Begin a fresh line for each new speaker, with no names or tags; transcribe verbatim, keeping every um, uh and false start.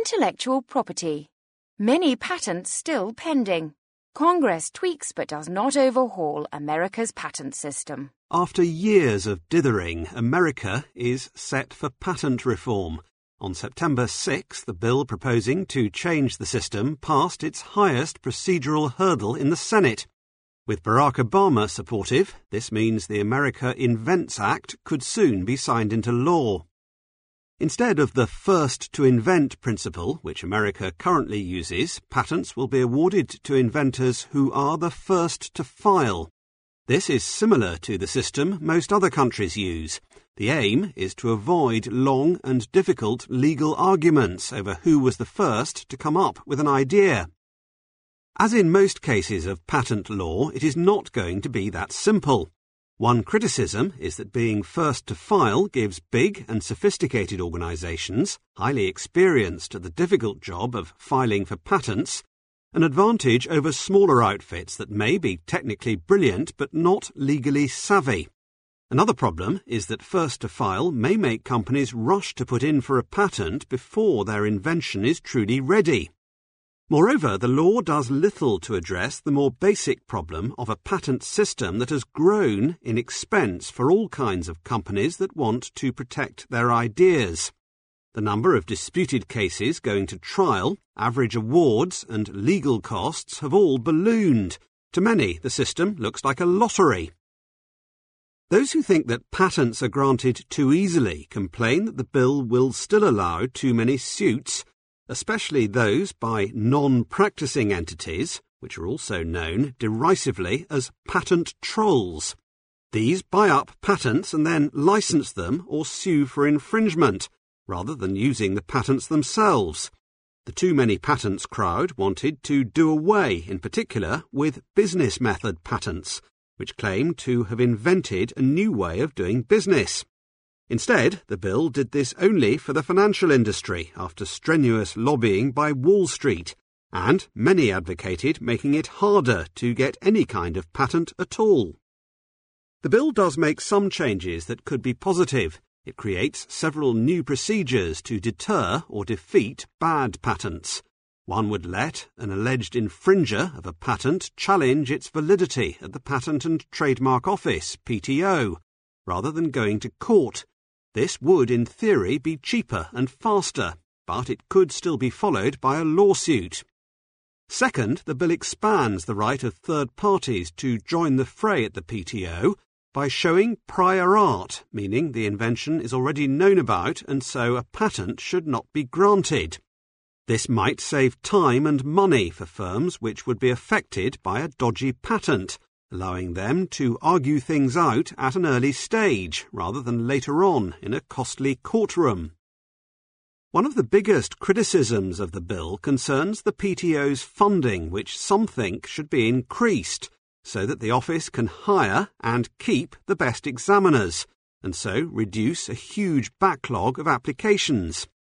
Intellectual property. Many patents still pending. Congress tweaks but does not overhaul America's patent system.
After years of dithering, America is set for patent reform. On September sixth, the bill proposing to change the system passed its highest procedural hurdle in the Senate. With Barack Obama supportive, this means the America Invents Act could soon be signed into law. Instead of the first to invent principle, which America currently uses, patents will be awarded to inventors who are the first to file. This is similar to the system most other countries use. The aim is to avoid long and difficult legal arguments over who was the first to come up with an idea. As in most cases of patent law, it is not going to be that simple. One criticism is that being first to file gives big and sophisticated organisations, highly experienced at the difficult job of filing for patents, an advantage over smaller outfits that may be technically brilliant but not legally savvy. Another problem is that first to file may make companies rush to put in for a patent before their invention is truly ready. Moreover, the law does little to address the more basic problem of a patent system that has grown in expense for all kinds of companies that want to protect their ideas. The number of disputed cases going to trial, average awards, and legal costs have all ballooned. To many, the system looks like a lottery. Those who think that patents are granted too easily complain that the bill will still allow too many suits, especially those by non-practicing entities, which are also known derisively as patent trolls. These buy up patents and then license them or sue for infringement, rather than using the patents themselves. The too many patents crowd wanted to do away, in particular, with business method patents, which claim to have invented a new way of doing business. Instead, the bill did this only for the financial industry after strenuous lobbying by Wall Street, and many advocated making it harder to get any kind of patent at all. The bill does make some changes that could be positive. It creates several new procedures to deter or defeat bad patents. One would let an alleged infringer of a patent challenge its validity at the Patent and Trademark Office, P T O, rather than going to court. This would, in theory, be cheaper and faster, but it could still be followed by a lawsuit. Second, the bill expands the right of third parties to join the fray at the P T O by showing prior art, meaning the invention is already known about and so a patent should not be granted. This might save time and money for firms which would be affected by a dodgy patent, allowing them to argue things out at an early stage rather than later on in a costly courtroom. One of the biggest criticisms of the bill concerns the P T O's funding, which some think should be increased so that the office can hire and keep the best examiners, and so reduce a huge backlog of applications.